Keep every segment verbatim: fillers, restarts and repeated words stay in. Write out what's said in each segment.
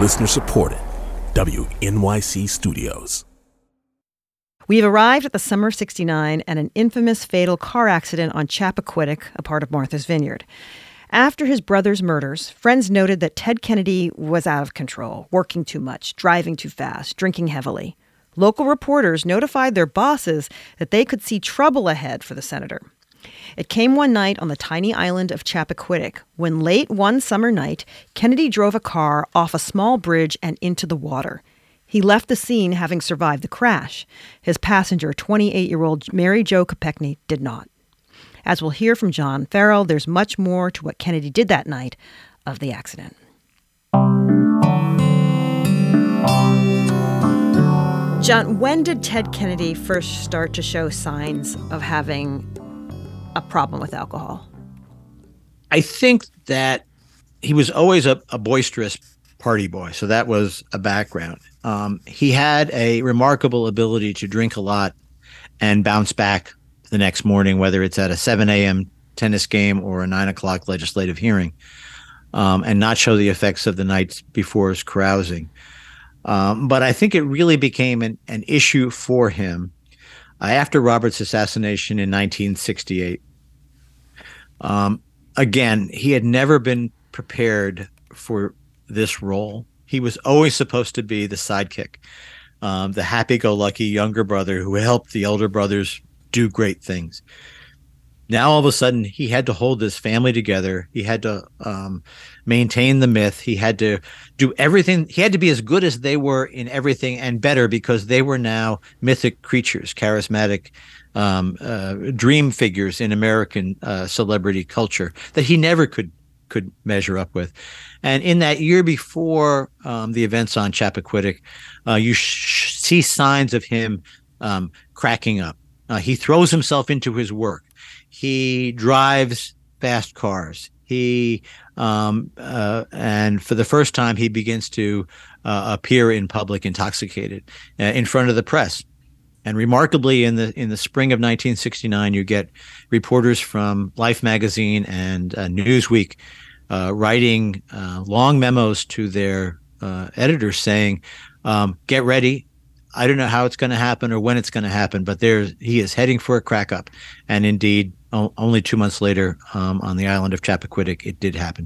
Listener supported. W N Y C Studios. We've arrived at the summer of sixty-nine and an infamous fatal car accident on Chappaquiddick, a part of Martha's Vineyard. After his brother's murders, friends noted that Ted Kennedy was out of control, working too much, driving too fast, drinking heavily. Local reporters notified their bosses that they could see trouble ahead for the senator. It came one night on the tiny island of Chappaquiddick when late one summer night, Kennedy drove a car off a small bridge and into the water. He left the scene having survived the crash. His passenger, twenty-eight-year-old Mary Jo Kopechne, did not. As we'll hear from John Farrell, there's much more to what Kennedy did that night of the accident. John, when did Ted Kennedy first start to show signs of having a problem with alcohol? I think that he was always a, a boisterous party boy, so that was a background. Um, he had a remarkable ability to drink a lot and bounce back the next morning, whether it's at a seven a.m. tennis game or a nine o'clock legislative hearing, um, and not show the effects of the night before's carousing. Um, but I think it really became an, an issue for him uh, after Robert's assassination in nineteen sixty-eight. Um, again, he had never been prepared for this role. He was always supposed to be the sidekick, um, the happy-go-lucky younger brother who helped the elder brothers do great things. Now, all of a sudden, he had to hold this family together. He had to um, maintain the myth. He had to do everything. He had to be as good as they were in everything and better because they were now mythic creatures, charismatic um, uh, dream figures in American uh, celebrity culture that he never could could measure up with. And in that year before um, the events on Chappaquiddick, uh, you sh- see signs of him um, cracking up. Uh, he throws himself into his work. He drives fast cars. He um, uh, and for the first time, he begins to uh, appear in public intoxicated uh, in front of the press. And remarkably, in the in the spring of nineteen sixty-nine, you get reporters from Life magazine and uh, Newsweek uh, writing uh, long memos to their uh, editors saying, um, "Get ready. I don't know how it's going to happen or when it's going to happen, but there's he is heading for a crack up." And indeed, o- only two months later, um, on the island of Chappaquiddick, it did happen.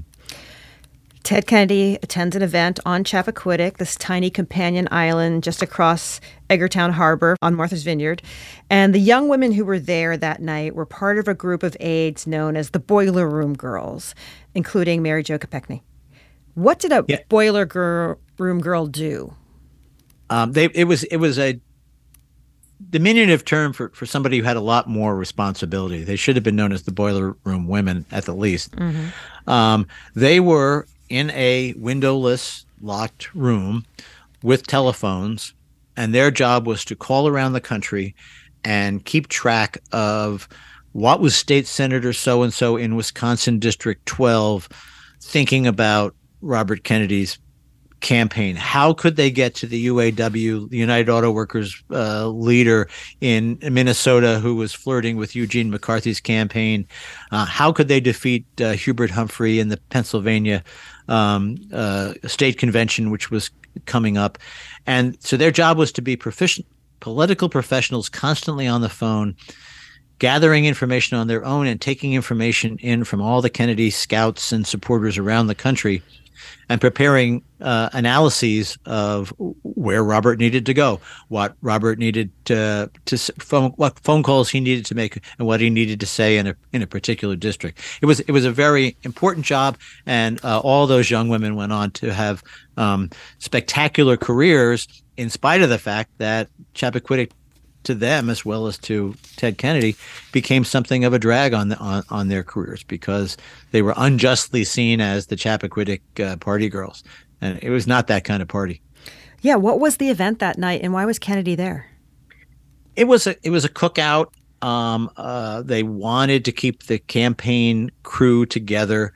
Ted Kennedy attends an event on Chappaquiddick, this tiny companion island just across Edgartown Harbor on Martha's Vineyard. And the young women who were there that night were part of a group of aides known as the Boiler Room Girls, including Mary Jo Kopechne. What did a yeah. Boiler girl, Room Girl do? Um, they it was it was a diminutive term for, for somebody who had a lot more responsibility. They should have been known as the Boiler Room Women at the least. Mm-hmm. Um, they were in a windowless, locked room with telephones, and their job was to call around the country and keep track of what was State Senator so-and-so in Wisconsin District twelve thinking about Robert Kennedy's campaign. How could they get to the U A W, the United Auto Workers uh, leader in Minnesota who was flirting with Eugene McCarthy's campaign? Uh, how could they defeat uh, Hubert Humphrey in the Pennsylvania um, uh, state convention, which was coming up? And so their job was to be proficient political professionals constantly on the phone, gathering information on their own and taking information in from all the Kennedy scouts and supporters around the country, and preparing uh, analyses of where Robert needed to go, what Robert needed to to phone, what phone calls he needed to make, and what he needed to say in a in a particular district. It was it was a very important job, and uh, all those young women went on to have um, spectacular careers, in spite of the fact that Chappaquiddick, to them as well as to Ted Kennedy, became something of a drag on the, on, on their careers because they were unjustly seen as the Chappaquiddick uh, party girls, and it was not that kind of party. Yeah, what was the event that night, and why was Kennedy there? It was a it was a cookout. Um, uh, they wanted to keep the campaign crew together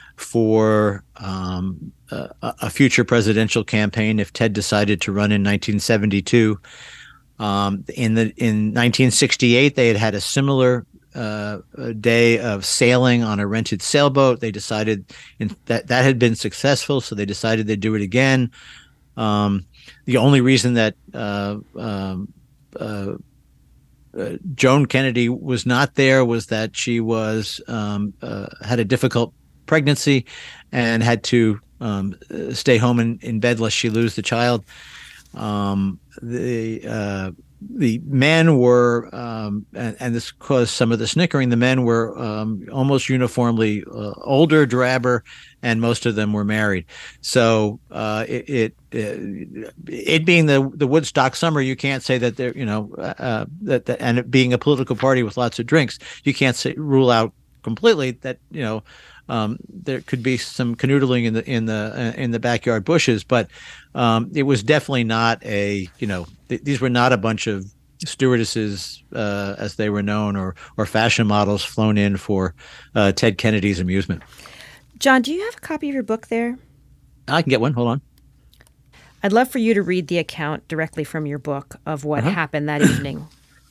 for um, a, a future presidential campaign if Ted decided to run in nineteen seventy-two. Um, in the in nineteen sixty-eight, they had had a similar uh, a day of sailing on a rented sailboat. They decided in, that that had been successful, so they decided they'd do it again. Um, the only reason that uh, um, uh, uh, Joan Kennedy was not there was that she was um, uh, had a difficult pregnancy and had to um, stay home in, in bed lest she lose the child. Um, the uh, the men were, um, and, and this caused some of the snickering. The men were um, almost uniformly uh, older, drabber, and most of them were married. So uh, it, it it it being the the Woodstock summer, you can't say that they're you know uh, that, that and it being a political party with lots of drinks, you can't say, rule out completely that you know. Um, there could be some canoodling in the in the uh, in the backyard bushes, but um, it was definitely not a you know th- these were not a bunch of stewardesses uh, as they were known or or fashion models flown in for uh, Ted Kennedy's amusement. John, do you have a copy of your book there? I can get one. Hold on. I'd love for you to read the account directly from your book of what uh-huh. happened that evening.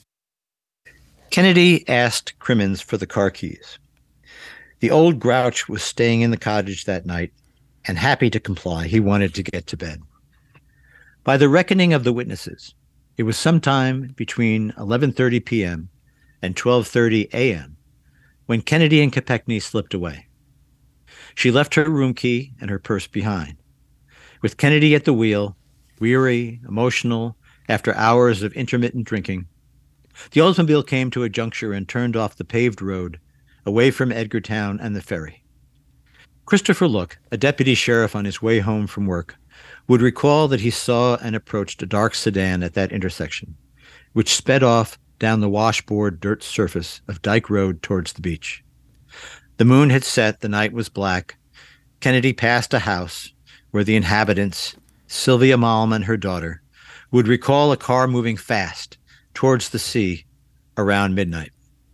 Kennedy asked Crimmins for the car keys. The old grouch was staying in the cottage that night, and happy to comply, he wanted to get to bed. By the reckoning of the witnesses, it was sometime between eleven thirty p.m. and twelve thirty a.m. when Kennedy and Kopechne slipped away. She left her room key and her purse behind. With Kennedy at the wheel, weary, emotional, after hours of intermittent drinking, the Oldsmobile came to a juncture and turned off the paved road away from Edgartown and the ferry. Christopher Look, a deputy sheriff on his way home from work, would recall that he saw and approached a dark sedan at that intersection, which sped off down the washboard dirt surface of Dyke Road towards the beach. The moon had set, the night was black. Kennedy passed a house where the inhabitants, Sylvia Malm and her daughter, would recall a car moving fast towards the sea around midnight.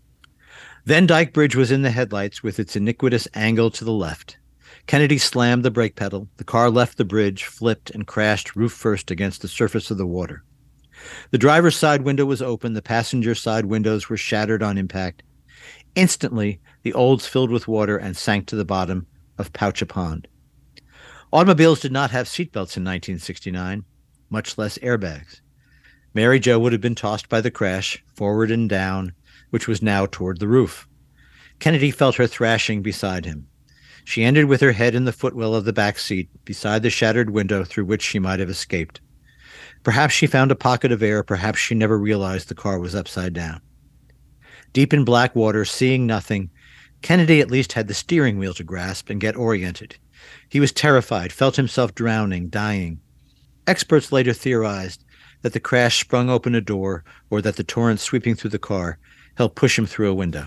Then Dyke Bridge was in the headlights with its iniquitous angle to the left. Kennedy slammed the brake pedal. The car left the bridge, flipped, and crashed roof first against the surface of the water. The driver's side window was open. The passenger side windows were shattered on impact. Instantly, the Olds filled with water and sank to the bottom of Poucha Pond. Automobiles did not have seatbelts in nineteen sixty-nine, much less airbags. Mary Jo would have been tossed by the crash, forward and down, which was now toward the roof. Kennedy felt her thrashing beside him. She ended with her head in the footwell of the back seat, beside the shattered window through which she might have escaped. Perhaps she found a pocket of air, perhaps she never realized the car was upside down. Deep in black water, seeing nothing, Kennedy at least had the steering wheel to grasp and get oriented. He was terrified, felt himself drowning, dying. Experts later theorized that the crash sprung open a door or that the torrent sweeping through the car helped push him through a window.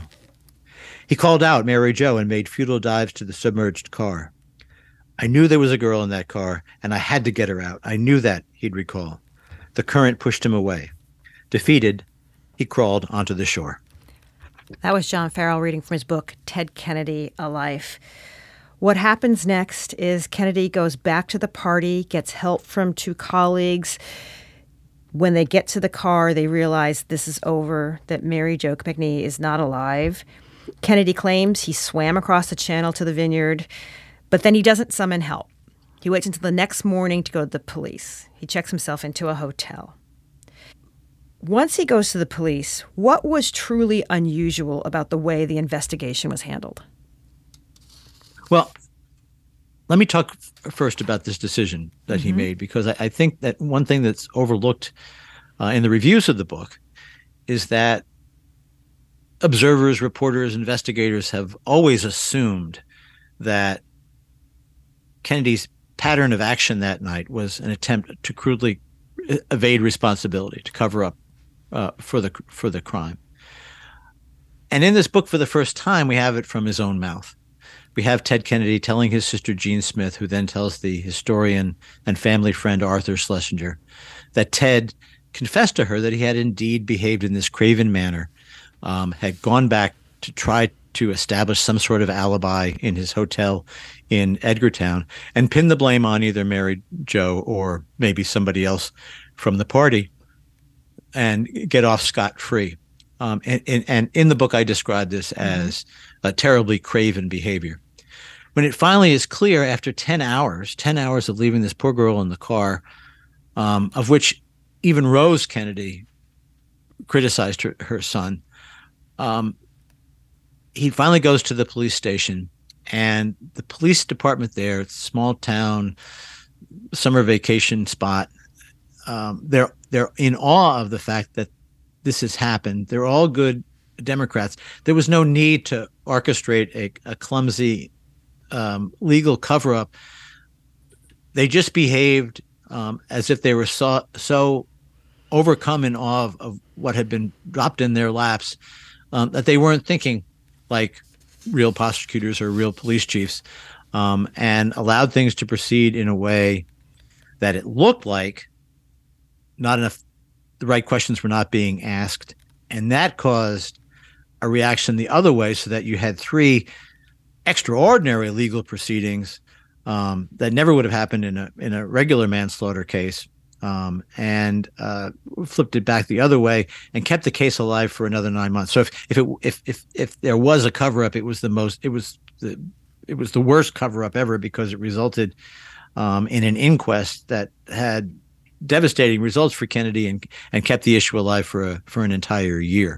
He called out Mary Jo and made futile dives to the submerged car. I knew there was a girl in that car, and I had to get her out. I knew that, he'd recall. The current pushed him away. Defeated, he crawled onto the shore. That was John Farrell reading from his book, Ted Kennedy, A Life. What happens next is Kennedy goes back to the party, gets help from two colleagues. When they get to the car, they realize this is over, that Mary Jo Kopechne is not alive. Kennedy claims he swam across the channel to the vineyard, but then he doesn't summon help. He waits until the next morning to go to the police. He checks himself into a hotel. Once he goes to the police, what was truly unusual about the way the investigation was handled? Well, let me talk f- first about this decision that mm-hmm. he made, because I, I think that one thing that's overlooked uh, in the reviews of the book is that observers, reporters, investigators have always assumed that Kennedy's pattern of action that night was an attempt to crudely evade responsibility, to cover up uh, for the for the crime. And in this book, for the first time, we have it from his own mouth. We have Ted Kennedy telling his sister Jean Smith, who then tells the historian and family friend Arthur Schlesinger, that Ted confessed to her that he had indeed behaved in this craven manner, um, had gone back to try to establish some sort of alibi in his hotel in Edgartown, and pin the blame on either Mary Jo or maybe somebody else from the party and get off scot-free. Um, and, and, and in the book, I describe this as mm-hmm. a terribly craven behavior. When it finally is clear after ten hours, ten hours of leaving this poor girl in the car, um, of which even Rose Kennedy criticized her, her son, um, he finally goes to the police station, and the police department there, it's a small town, summer vacation spot, um, they're they're in awe of the fact that this has happened. They're all good Democrats. There was no need to orchestrate a, a clumsy um, legal cover-up. They just behaved um, as if they were so, so overcome in awe of, of what had been dropped in their laps um, that they weren't thinking like real prosecutors or real police chiefs, um, and allowed things to proceed in a way that it looked like not enough, the right questions were not being asked. And that caused a reaction the other way, so that you had three extraordinary legal proceedings um, that never would have happened in a in a regular manslaughter case, um, and uh, flipped it back the other way and kept the case alive for another nine months. So if if it, if if if there was a cover up, it was the most it was the it was the worst cover up ever, because it resulted um, in an inquest that had devastating results for Kennedy and and kept the issue alive for a for an entire year.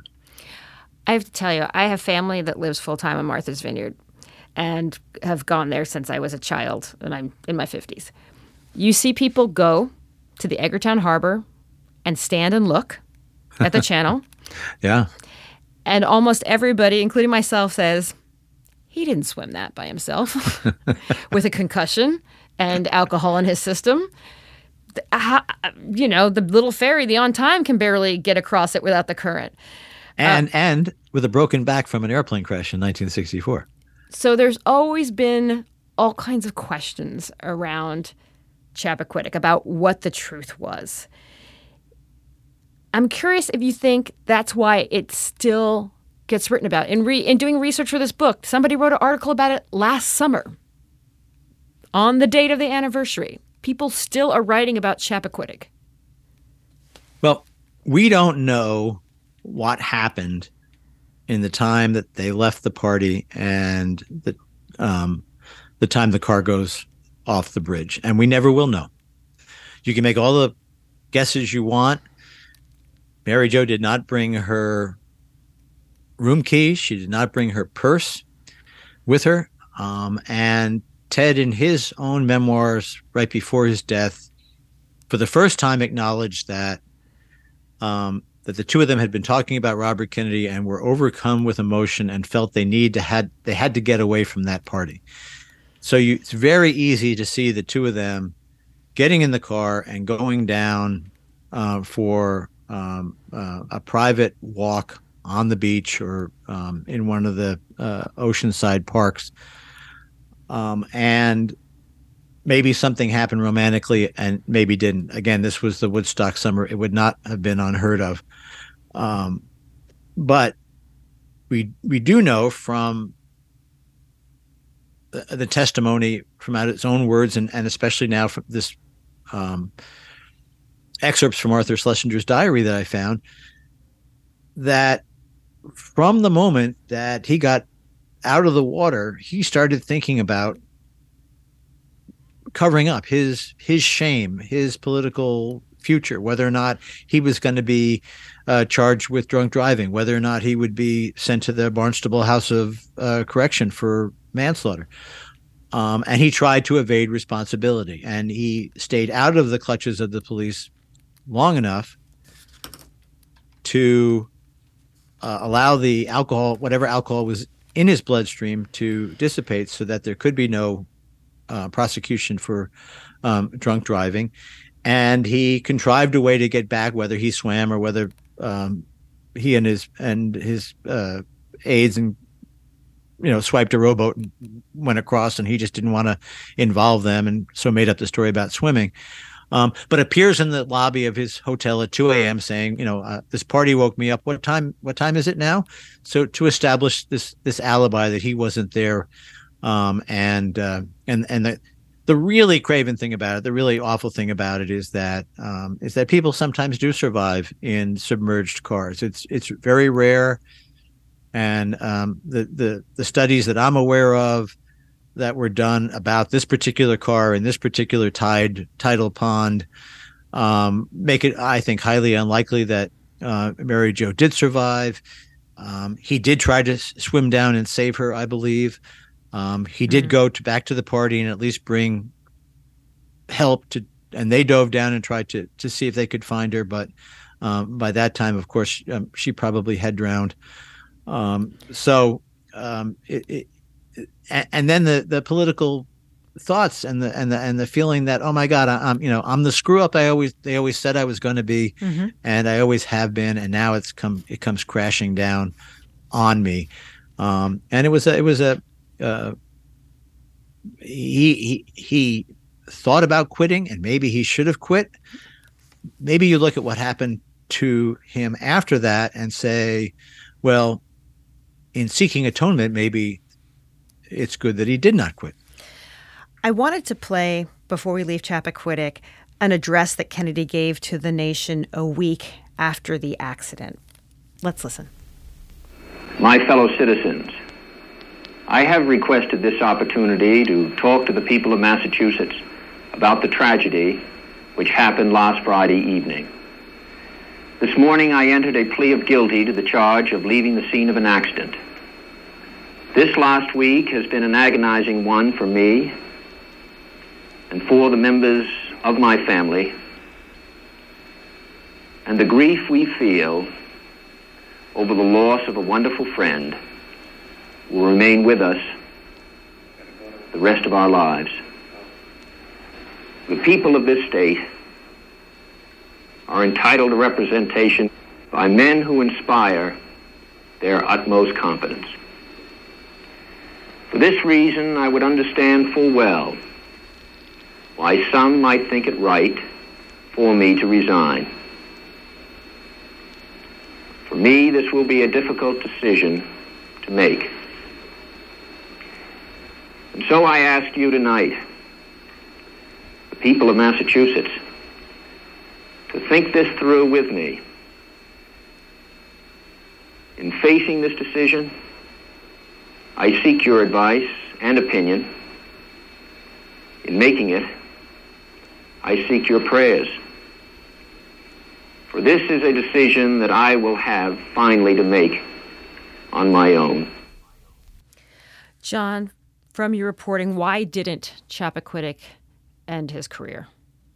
I have to tell you, I have family that lives full time in Martha's Vineyard, and have gone there since I was a child, and I'm in my fifties. You see people go to the Edgartown Harbor and stand and look at the channel. Yeah. And almost everybody, including myself, says, he didn't swim that by himself with a concussion and alcohol in his system. How, you know, the little ferry, the On Time, can barely get across it without the current. And uh, and with a broken back from an airplane crash in nineteen sixty-four. So there's always been all kinds of questions around Chappaquiddick about what the truth was. I'm curious if you think that's why it still gets written about. In, re- in doing research for this book, somebody wrote an article about it last summer on the date of the anniversary. People still are writing about Chappaquiddick. Well, we don't know what happened in the time that they left the party and the um, the time the car goes off the bridge. And we never will know. You can make all the guesses you want. Mary Jo did not bring her room keys. She did not bring her purse with her. Um, and Ted, in his own memoirs right before his death, for the first time acknowledged that um, that the two of them had been talking about Robert Kennedy and were overcome with emotion and felt they need to had they had to get away from that party. So you, it's very easy to see the two of them getting in the car and going down uh, for um, uh, a private walk on the beach or um, in one of the uh, oceanside parks. Um, and maybe something happened romantically and maybe didn't. Again, this was the Woodstock summer. It would not have been unheard of. Um, but we we do know from the, the testimony from out its own words, and, and especially now from this um, excerpts from Arthur Schlesinger's diary that I found, that from the moment that he got out of the water, he started thinking about covering up his his shame, his political future, whether or not he was going to be uh, charged with drunk driving, whether or not he would be sent to the Barnstable House of uh, Correction for manslaughter. Um, and he tried to evade responsibility, and he stayed out of the clutches of the police long enough to uh, allow the alcohol, whatever alcohol was in his bloodstream, to dissipate so that there could be no uh, prosecution for um, drunk driving. And he contrived a way to get back, whether he swam or whether um, he and his and his uh, aides and you know swiped a rowboat and went across, and he just didn't want to involve them, and so made up the story about swimming. Um, but appears in the lobby of his hotel at two a.m. saying, you know, uh, this party woke me up. What time? What time is it now? So to establish this this alibi that he wasn't there, um, and uh, and and that the really craven thing about it, the really awful thing about it is that um, is that people sometimes do survive in submerged cars. It's it's very rare, and um, the the the studies that I'm aware of that were done about this particular car in this particular tide tidal pond um, make it, I think, highly unlikely that uh, Mary Jo did survive. Um, he did try to s- swim down and save her, I believe. Um, he did go to back to the party and at least bring help to, and they dove down and tried to to see if they could find her. But um, by that time, of course, um, she probably had drowned. Um, so, um, it, it, it, and then the the political thoughts and the and the and the feeling that, oh my God, I, I'm you know I'm the screw up I always they always said I was going to be, mm-hmm. and I always have been, and now it's come it comes crashing down on me. Um, and it was a, it was a Uh, he he he thought about quitting, and maybe he should have quit. Maybe you look at what happened to him after that and say, well, in seeking atonement, maybe it's good that he did not quit. I wanted to play, before we leave Chappaquiddick, an address that Kennedy gave to the nation a week after the accident. Let's listen. My fellow citizens, I have requested this opportunity to talk to the people of Massachusetts about the tragedy which happened last Friday evening. This morning I entered a plea of guilty to the charge of leaving the scene of an accident. This last week has been an agonizing one for me and for the members of my family, and the grief we feel over the loss of a wonderful friend will remain with us the rest of our lives. The people of this state are entitled to representation by men who inspire their utmost confidence. For this reason, I would understand full well why some might think it right for me to resign. For me, this will be a difficult decision to make. And so I ask you tonight, the people of Massachusetts, to think this through with me. In facing this decision, I seek your advice and opinion. In making it, I seek your prayers. For this is a decision that I will have finally to make on my own. John, from your reporting, why didn't Chappaquiddick end his career?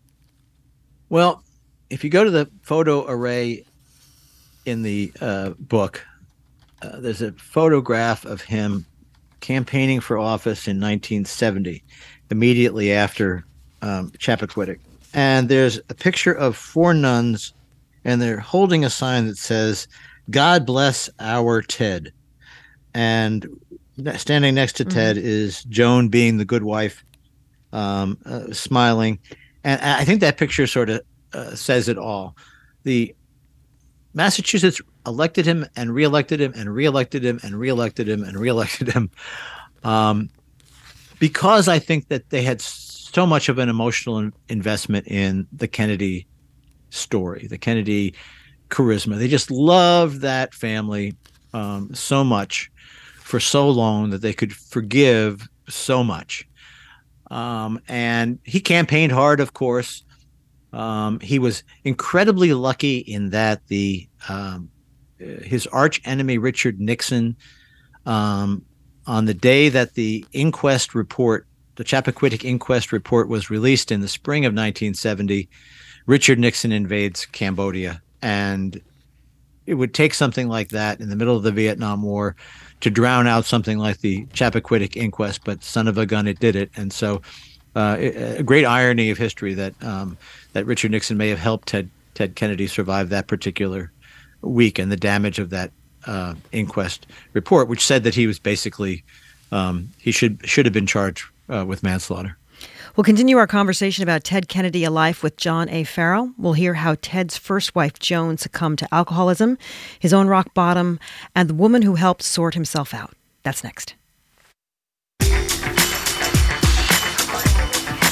Well, if you go to the photo array in the uh, book, uh, there's a photograph of him campaigning for office in nineteen seventy, immediately after um, Chappaquiddick. And there's a picture of four nuns, and they're holding a sign that says, "God bless our Ted." And standing next to mm-hmm. Ted is Joan, being the good wife, um, uh, smiling. And I think that picture sort of uh, says it all. The Massachusetts elected him and reelected him and reelected him and reelected him and reelected him um, because I think that they had so much of an emotional investment in the Kennedy story, the Kennedy charisma. They just loved that family um, so much for so long that they could forgive so much. Um, and he campaigned hard, of course. Um, he was incredibly lucky in that the um, his arch enemy, Richard Nixon, um, on the day that the inquest report, the Chappaquiddick inquest report, was released in the spring of nineteen seventy, Richard Nixon invades Cambodia. And it would take something like that in the middle of the Vietnam War to drown out something like the Chappaquiddick inquest, but son of a gun, it did it. And so uh, a great irony of history that um, that Richard Nixon may have helped Ted Ted Kennedy survive that particular week and the damage of that uh, inquest report, which said that he was basically, um, he should should have been charged uh, with manslaughter. We'll continue our conversation about Ted Kennedy, A Life with John A. Farrell. We'll hear how Ted's first wife, Joan, succumbed to alcoholism, his own rock bottom, and the woman who helped sort himself out. That's next.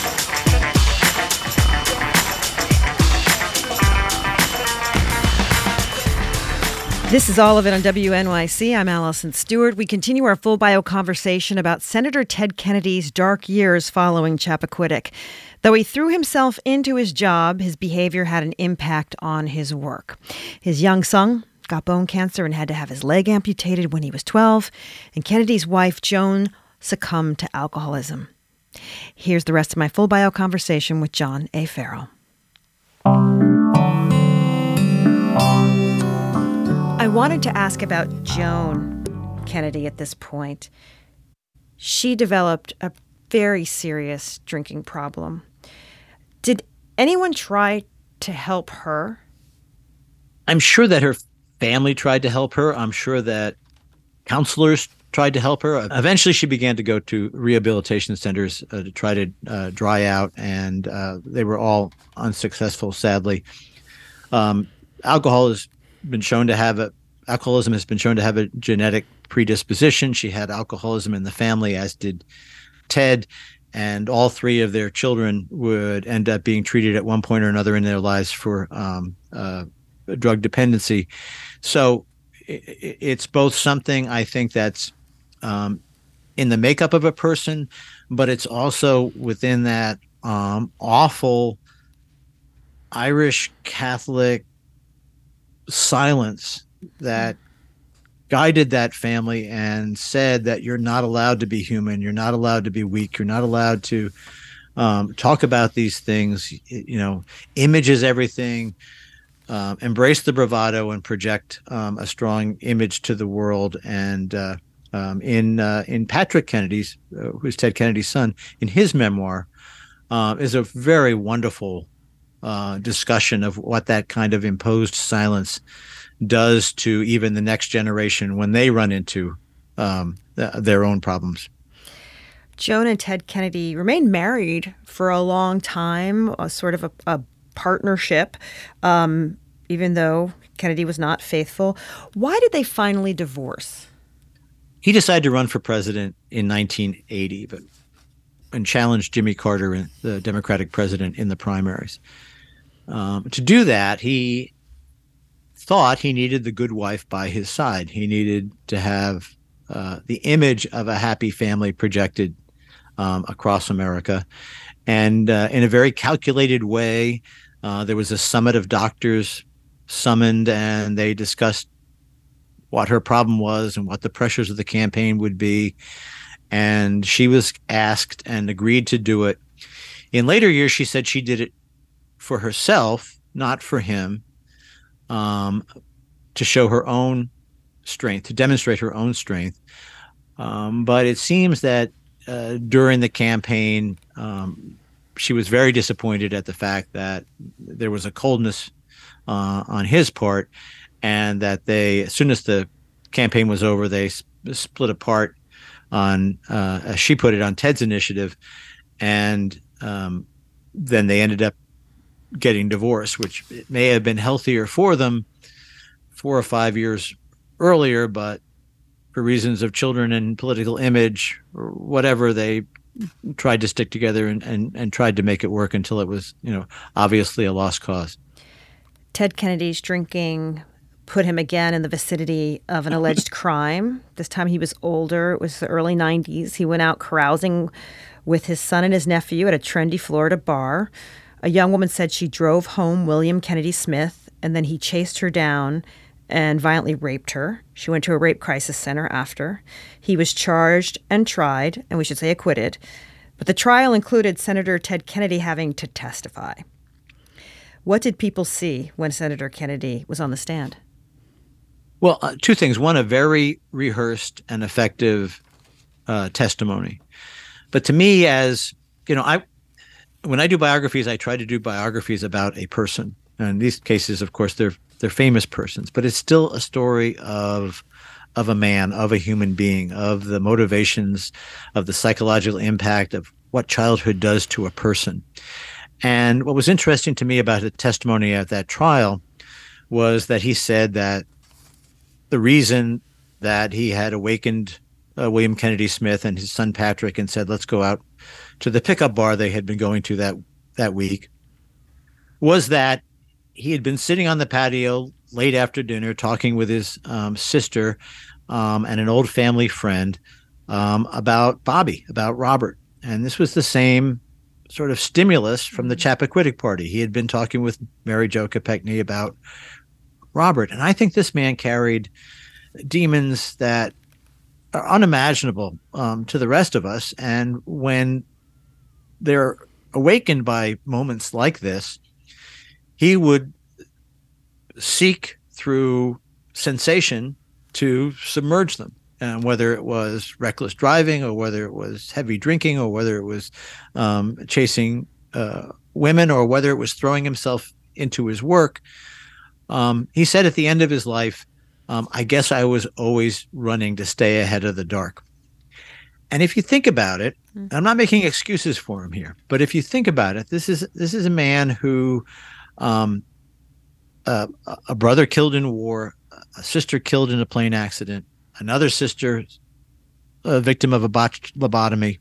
This is all of it on W N Y C. I'm Allison Stewart. We continue our full bio conversation about Senator Ted Kennedy's dark years following Chappaquiddick. Though he threw himself into his job, his behavior had an impact on his work. His young son got bone cancer and had to have his leg amputated when he was twelve, and Kennedy's wife, Joan, succumbed to alcoholism. Here's the rest of my full bio conversation with John A. Farrell. I wanted to ask about Joan Kennedy at this point. She developed a very serious drinking problem. Did anyone try to help her? I'm sure that her family tried to help her. I'm sure that counselors tried to help her. Eventually, she began to go to rehabilitation centers uh, to try to uh, dry out, and uh, they were all unsuccessful, sadly. Um, alcohol has been shown to have a alcoholism has been shown to have a genetic predisposition. She had alcoholism in the family, as did Ted, and all three of their children would end up being treated at one point or another in their lives for um, uh, drug dependency. So it, it's both something I think that's um, in the makeup of a person, but it's also within that um, awful Irish Catholic silence that guided that family and said that you're not allowed to be human, you're not allowed to be weak, you're not allowed to um, talk about these things. You know, image is everything. Um, embrace the bravado and project um, a strong image to the world. And uh, um, in uh, in Patrick Kennedy's, uh, who's Ted Kennedy's son, in his memoir, uh, is a very wonderful uh, discussion of what that kind of imposed silence does to even the next generation when they run into um, th- their own problems. Joan and Ted Kennedy remained married for a long time, a sort of a, a partnership, um, even though Kennedy was not faithful. Why did they finally divorce? He decided to run for president in nineteen eighty, but and challenged Jimmy Carter, the Democratic president, in the primaries. Um, to do that, he thought he needed the good wife by his side. He needed to have uh, the image of a happy family projected um, across America. And uh, in a very calculated way, uh, there was a summit of doctors summoned, and they discussed what her problem was and what the pressures of the campaign would be. And she was asked and agreed to do it. In later years, she said she did it for herself, not for him. Um, to show her own strength, to demonstrate her own strength. Um, but it seems that uh, during the campaign, um, she was very disappointed at the fact that there was a coldness uh, on his part, and that they, as soon as the campaign was over, they sp- split apart on, uh, as she put it, on Ted's initiative, and um, then they ended up getting divorced, which may have been healthier for them four or five years earlier, but for reasons of children and political image or whatever, they tried to stick together and, and, and tried to make it work until it was, you know, obviously a lost cause. Ted Kennedy's drinking put him again in the vicinity of an alleged crime. This time he was older. It was the early nineties. He went out carousing with his son and his nephew at a trendy Florida bar. A young woman said she drove home William Kennedy Smith, and then he chased her down and violently raped her. She went to a rape crisis center after. He was charged and tried, and we should say acquitted. But the trial included Senator Ted Kennedy having to testify. What did people see when Senator Kennedy was on the stand? Well, uh, two things. One, a very rehearsed and effective uh, testimony. But to me, as, you know, I when I do biographies, I try to do biographies about a person. And in these cases, of course, they're they're famous persons, but it's still a story of of a man, of a human being, of the motivations, of the psychological impact of what childhood does to a person. And what was interesting to me about the testimony at that trial was that he said that the reason that he had awakened uh, William Kennedy Smith and his son Patrick and said, let's go out to the pickup bar they had been going to that that week, was that he had been sitting on the patio late after dinner talking with his um, sister um, and an old family friend um, about Bobby, about Robert. And this was the same sort of stimulus from the Chappaquiddick Party. He had been talking with Mary Jo Kopechne about Robert. And I think this man carried demons that are unimaginable um, to the rest of us. And when they're awakened by moments like this, he would seek through sensation to submerge them. And whether it was reckless driving or whether it was heavy drinking or whether it was um, chasing uh, women or whether it was throwing himself into his work, um, he said at the end of his life, um, I guess I was always running to stay ahead of the dark. And if you think about it, mm-hmm. I'm not making excuses for him here, but if you think about it, this is this is a man who um, uh, a brother killed in war, a sister killed in a plane accident, another sister, a victim of a botched lobotomy.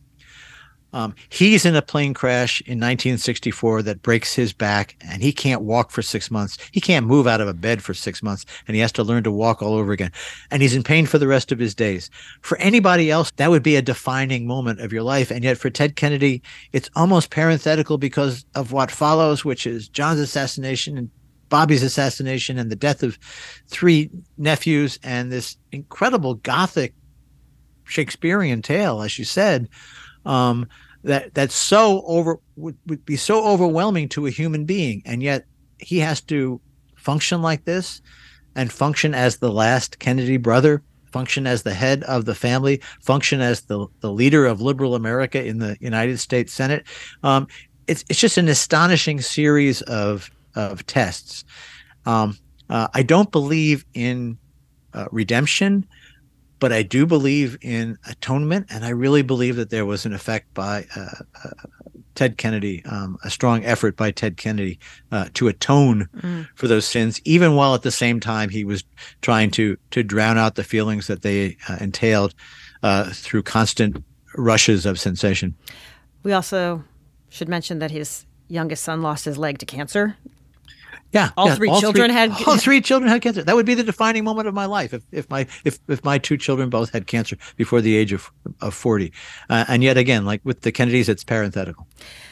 Um, he's in a plane crash in nineteen sixty-four that breaks his back, and he can't walk for six months. He can't move out of a bed for six months, and he has to learn to walk all over again. And he's in pain for the rest of his days. For anybody else, that would be a defining moment of your life. And yet for Ted Kennedy, it's almost parenthetical because of what follows, which is John's assassination and Bobby's assassination and the death of three nephews and this incredible Gothic Shakespearean tale, as you said, um, that that's so over would, would be so overwhelming to a human being. And yet he has to function like this and function as the last Kennedy brother, function as the head of the family, function as the, the leader of liberal America in the United States Senate. Um, it's, it's just an astonishing series of of tests. Um, uh, I don't believe in uh, redemption, but I do believe in atonement. And I really believe that there was an effect by uh, uh, Ted Kennedy, um, a strong effort by Ted Kennedy uh, to atone mm. for those sins, even while at the same time he was trying to to drown out the feelings that they uh, entailed uh, through constant rushes of sensation. We also should mention that his youngest son lost his leg to cancer. Yeah, all yeah, three all children three, had all three children had cancer. That would be the defining moment of my life if, if my if, if my two children both had cancer before the age of of forty. Uh, and yet again, like with the Kennedys, it's parenthetical.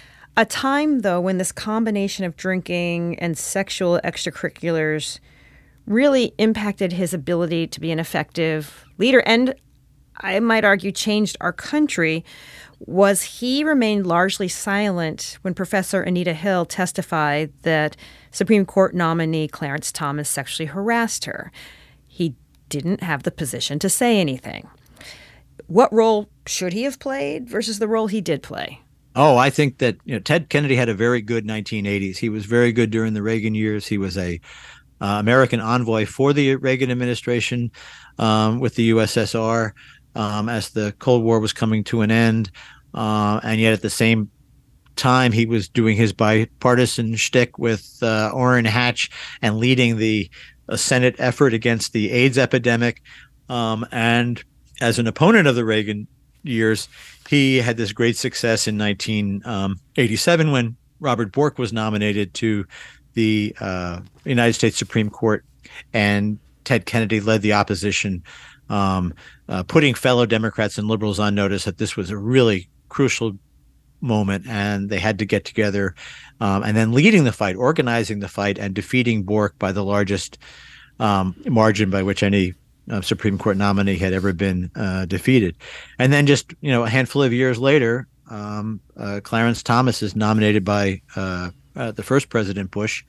A time though when this combination of drinking and sexual extracurriculars really impacted his ability to be an effective leader, and I might argue changed our country, was he remained largely silent when Professor Anita Hill testified that Supreme Court nominee Clarence Thomas sexually harassed her. He didn't have the position to say anything. What role should he have played versus the role he did play? Oh, I think that you know Ted Kennedy had a very good nineteen eighties. He was very good during the Reagan years. He was a uh, American envoy for the Reagan administration um, with the U S S R um, as the Cold War was coming to an end. Uh, and yet at the same time, he was doing his bipartisan shtick with uh, Orrin Hatch and leading the uh, Senate effort against the AIDS epidemic. Um, and as an opponent of the Reagan years, he had this great success in nineteen eighty-seven when Robert Bork was nominated to the uh, United States Supreme Court, and Ted Kennedy led the opposition, um, uh, putting fellow Democrats and liberals on notice that this was a really crucial moment, and they had to get together, um, and then leading the fight, organizing the fight, and defeating Bork by the largest um, margin by which any uh, Supreme Court nominee had ever been uh, defeated. And then just you know a handful of years later, um, uh, Clarence Thomas is nominated by uh, uh, the first President Bush,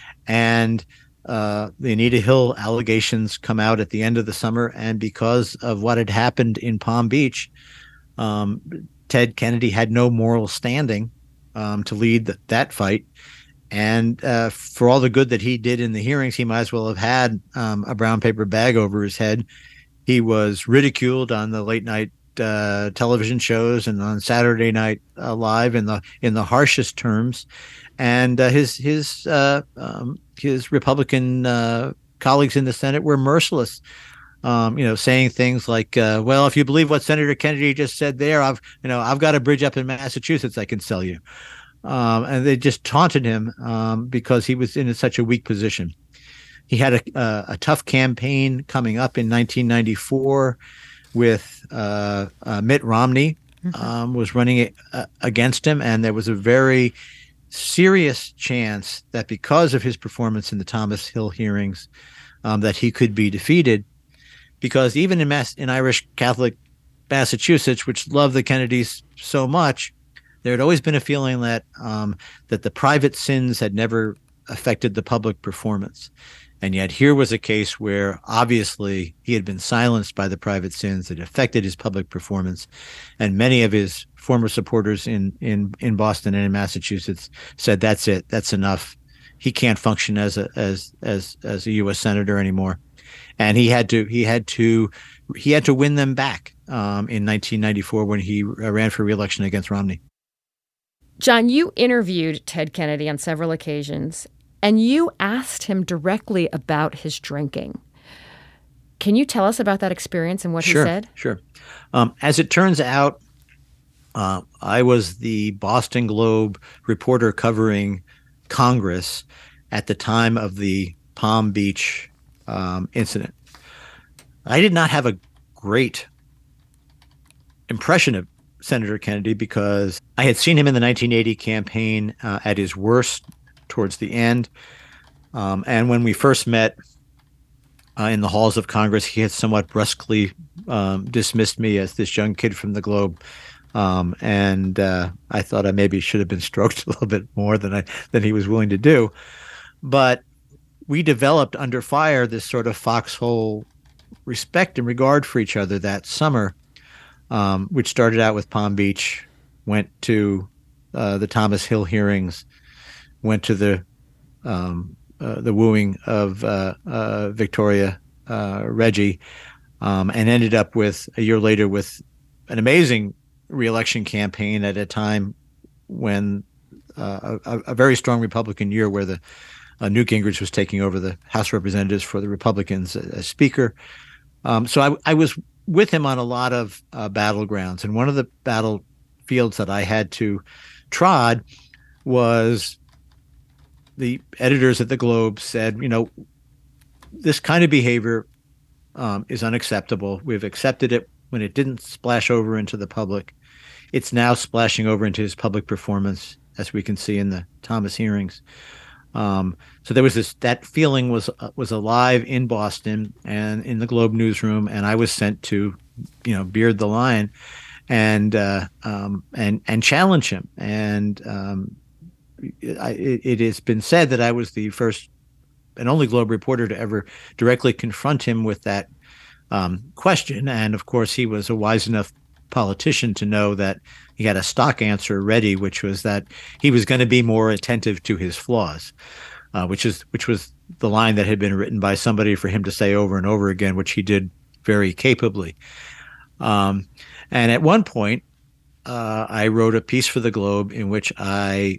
and uh, the Anita Hill allegations come out at the end of the summer, and because of what had happened in Palm Beach, um, Ted Kennedy had no moral standing um, to lead th- that fight. And uh, for all the good that he did in the hearings, he might as well have had um, a brown paper bag over his head. He was ridiculed on the late night uh, television shows and on Saturday Night uh, Live in the in the harshest terms. And uh, his his uh, um, his Republican uh, colleagues in the Senate were merciless. Um, you know, saying things like, uh, "Well, if you believe what Senator Kennedy just said there, I've, you know, I've got a bridge up in Massachusetts I can sell you," um, and they just taunted him um, because he was in such a weak position. he had a, a, a tough campaign coming up in nineteen ninety-four with uh, uh, Mitt Romney mm-hmm. um, was running uh, against him, and there was a very serious chance that because of his performance in the Thomas Hill hearings, um, that he could be defeated. Because even in Mass in Irish Catholic Massachusetts, which loved the Kennedys so much, there had always been a feeling that um, that the private sins had never affected the public performance. And yet here was a case where obviously he had been silenced by the private sins that affected his public performance. And many of his former supporters in, in, in Boston and in Massachusetts said, that's it, that's enough. He can't function as a as as as a U S senator anymore. And he had to he had to he had to win them back um, in nineteen ninety-four when he ran for re-election against Romney. John, you interviewed Ted Kennedy on several occasions, and you asked him directly about his drinking. Can you tell us about that experience and what sure, he said? Sure. Um, as it turns out, uh, I was the Boston Globe reporter covering Congress at the time of the Palm Beach um, incident. I did not have a great impression of Senator Kennedy because I had seen him in the nineteen eighty campaign uh, at his worst towards the end. Um, and when we first met uh, in the halls of Congress, he had somewhat brusquely um, dismissed me as this young kid from the Globe. Um, and uh, I thought I maybe should have been stroked a little bit more than I than he was willing to do. But we developed under fire this sort of foxhole respect and regard for each other that summer, um, which started out with Palm Beach, went to uh, the Thomas Hill hearings, went to the um, uh, the wooing of uh, uh, Victoria uh, Reggie, um, and ended up with a year later with an amazing re-election campaign at a time when uh, a, a very strong Republican year where the uh, Newt Gingrich was taking over the House of Representatives for the Republicans as Speaker. Um, so I, I was with him on a lot of uh, battlegrounds. And one of the battlefields that I had to trod was the editors at the Globe said, you know, this kind of behavior um, is unacceptable. We've accepted it when it didn't splash over into the public. It's now splashing over into his public performance, as we can see in the Thomas hearings. Um, so there was this, that feeling was uh, was alive in Boston and in the Globe newsroom, and I was sent to, you know, beard the line and uh, um, and and challenge him. And um, I, it, it has been said that I was the first and only Globe reporter to ever directly confront him with that um, question. And of course, he was a wise enough politician to know that he had a stock answer ready, which was that he was going to be more attentive to his flaws, uh, which is which was the line that had been written by somebody for him to say over and over again, which he did very capably. Um, and at one point, uh, I wrote a piece for the Globe in which I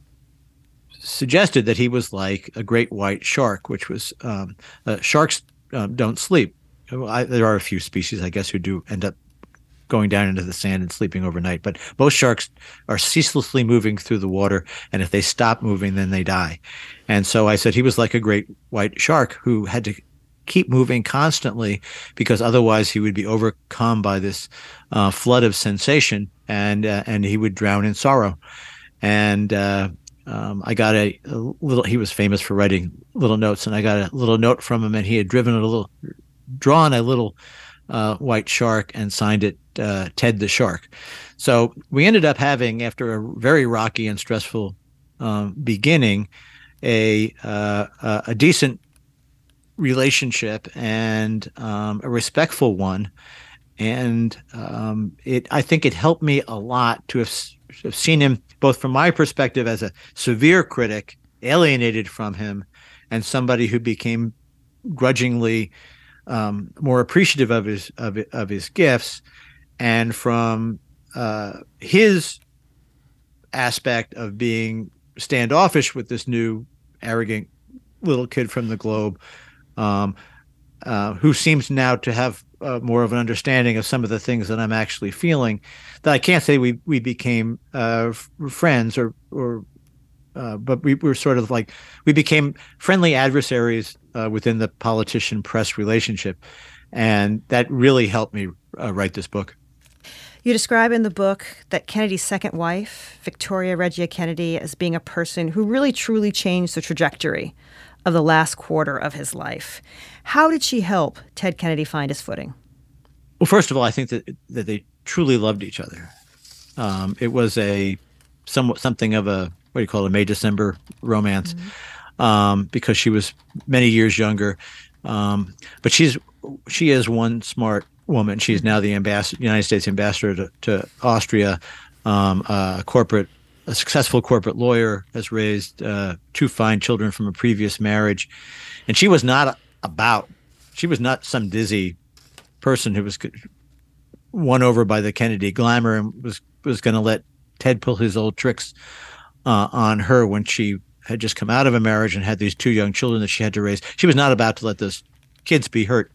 suggested that he was like a great white shark, which was um, uh, sharks um, don't sleep. I, there are a few species, I guess, who do end up going down into the sand and sleeping overnight. But most sharks are ceaselessly moving through the water, and if they stop moving, then they die. And so I said he was like a great white shark who had to keep moving constantly because otherwise he would be overcome by this uh, flood of sensation, and uh, and he would drown in sorrow. And uh, um, I got a, a little. He was famous for writing little notes, and I got a little note from him, and he had driven a little, drawn a little uh, white shark and signed it uh, Ted the Shark. So we ended up having, after a very rocky and stressful um, beginning, a uh, a decent relationship and um, a respectful one. And um, it, I think it helped me a lot to have, have seen him, both from my perspective as a severe critic, alienated from him, and somebody who became grudgingly um, more appreciative of his of, of his gifts, and from uh, his aspect of being standoffish with this new arrogant little kid from the Globe, um, uh, who seems now to have uh, more of an understanding of some of the things that I'm actually feeling. That I can't say we we became uh, f- friends or or uh, but we were sort of like, we became friendly adversaries uh, within the politician-press relationship. And that really helped me uh, write this book. You describe in the book that Kennedy's second wife, Victoria Regia Kennedy, as being a person who really truly changed the trajectory of the last quarter of his life. How did she help Ted Kennedy find his footing? Well, first of all, I think that that they truly loved each other. Um, it was a somewhat something of a, what do you call it, a May December romance, mm-hmm. um, because she was many years younger. Um, but she's she is one smart woman. She's now the ambassador, United States ambassador to, to Austria, um, a corporate, a successful corporate lawyer, has raised uh, two fine children from a previous marriage. And she was not about, she was not some dizzy person who was won over by the Kennedy glamour and was, was going to let Ted pull his old tricks uh, on her when she had just come out of a marriage and had these two young children that she had to raise. She was not about to let those kids be hurt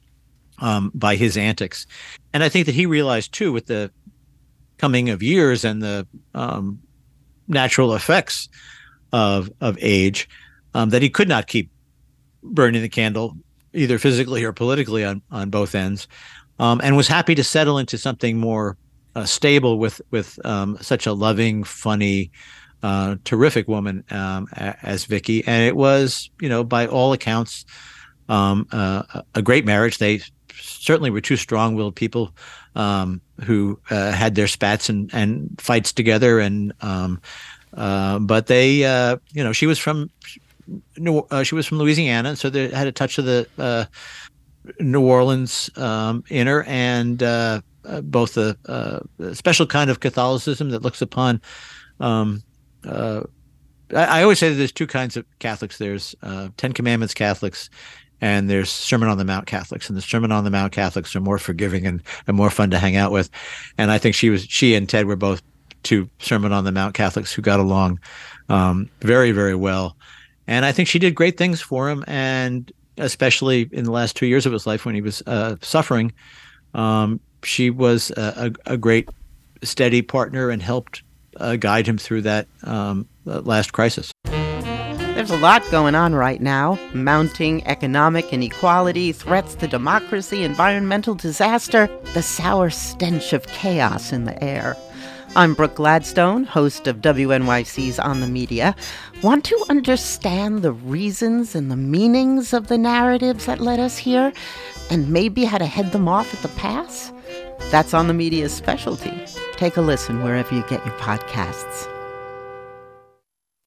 Um, by his antics. And I think that he realized, too, with the coming of years and the um, natural effects of of age, um, that he could not keep burning the candle, either physically or politically, on, on both ends, um, and was happy to settle into something more uh, stable with, with um, such a loving, funny, uh, terrific woman um, as Vicky. And it was, you know, by all accounts, um, uh, a great marriage. They certainly were two strong-willed people um, who uh, had their spats and, and fights together. And um, uh, but they, uh, you know, she was from New, uh, she was from Louisiana, so they had a touch of the uh, New Orleans um, in her, and uh, uh, both a, a special kind of Catholicism that looks upon. Um, uh, I, I always say that there's two kinds of Catholics. There's uh, Ten Commandments Catholics, and there's Sermon on the Mount Catholics, and the Sermon on the Mount Catholics are more forgiving and, and more fun to hang out with. And I think she was, she and Ted were both two Sermon on the Mount Catholics who got along um, very, very well. And I think she did great things for him, and especially in the last two years of his life when he was uh, suffering, um, she was a, a, a great, steady partner and helped uh, guide him through that um, last crisis. There's a lot going on right now. Mounting economic inequality, threats to democracy, environmental disaster, the sour stench of chaos in the air. I'm Brooke Gladstone, host of W N Y C's On the Media. Want to understand the reasons and the meanings of the narratives that led us here, and maybe how to head them off at the pass? That's On the Media's specialty. Take a listen wherever you get your podcasts.